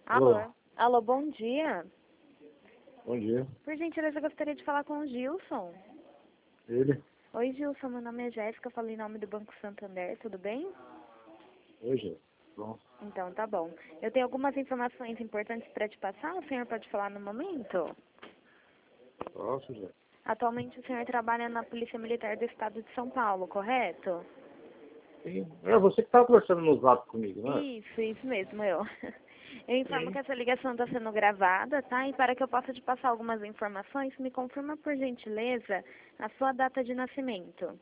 Alô? Alô? Alô, bom dia. Bom dia. Por gentileza, eu gostaria de falar com o Gilson. Ele? Oi, Gilson, meu nome é Jéssica, eu falo em nome do Banco Santander, tudo bem? Hoje? Bom. Então, tá bom. Eu tenho algumas informações importantes para te passar, o senhor pode falar no momento? Posso, já? Atualmente o senhor trabalha na Polícia Militar do Estado de São Paulo, correto? Sim. É você que estava conversando no zap comigo, não é? Isso mesmo, eu. Eu informo Sim. que essa ligação está sendo gravada, tá? E para que eu possa te passar algumas informações, me confirma, por gentileza, a sua data de nascimento.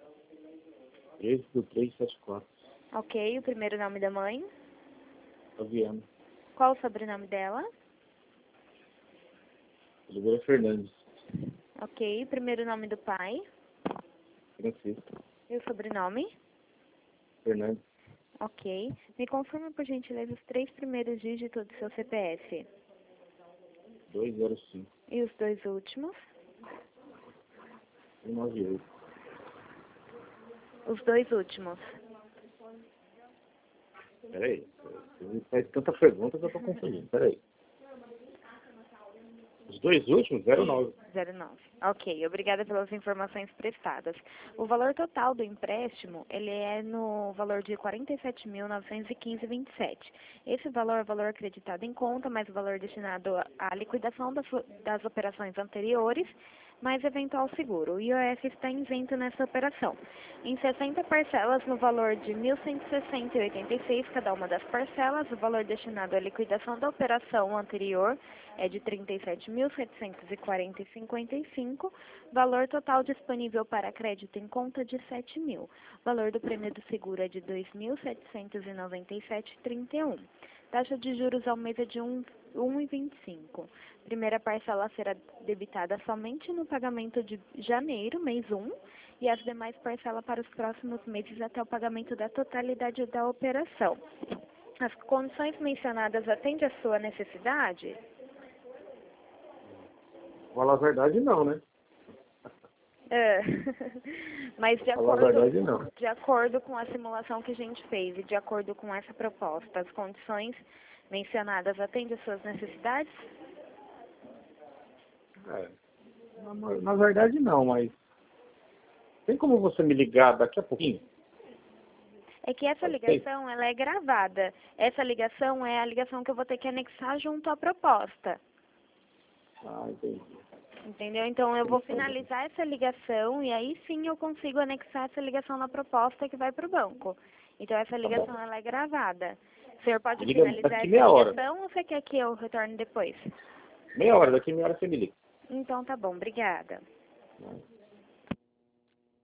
13/3/74. Ok, o primeiro nome da mãe. Fabiano. Qual o sobrenome dela? Oliveira Fernandes. Ok, o primeiro nome do pai. Francisco. E o sobrenome? Fernandes. Ok. Me confirma, por gentileza, os 3 primeiros dígitos do seu CPF. 205. E os 2 últimos? 198. Os 2 últimos. Peraí. Você faz tanta pergunta que eu tô confundindo. Peraí. Os dois últimos? 09. 09. Ok, obrigada pelas informações prestadas. O valor total do empréstimo, ele é no valor de R$ 47.915,27. Esse valor é o valor acreditado em conta, mais o valor destinado à liquidação das operações anteriores, mais eventual seguro. O IOF está isento nessa operação. Em 60 parcelas, no valor de R$ 1.160,86 cada uma das parcelas, o valor destinado à liquidação da operação anterior é de R$ 37.740,55, valor total disponível para crédito em conta de R$ 7.000. Valor do prêmio do seguro é de R$ 2.797,31. Taxa de juros ao mês é de 1,25. Primeira parcela será debitada somente no pagamento de janeiro, mês 1, e as demais parcelas para os próximos meses até o pagamento da totalidade da operação. As condições mencionadas atendem à sua necessidade? Falar a verdade, não, né? É. Mas Falar a verdade, não. de acordo com a simulação que a gente fez e de acordo com essa proposta, as condições mencionadas atendem às suas necessidades? É. Na verdade, não, mas... Tem como você me ligar daqui a pouquinho? É que essa ligação, ela é gravada. Essa ligação é a ligação que eu vou ter que anexar junto à proposta. Ah, entendi. Entendeu? Então, eu vou finalizar essa ligação e aí sim eu consigo anexar essa ligação na proposta que vai para o banco. Então, essa ligação, ela é gravada. O senhor pode Liga finalizar daqui essa meia hora. ligação ou você quer que eu retorne depois? Meia hora, daqui meia hora você me liga. Então, tá bom. Obrigada.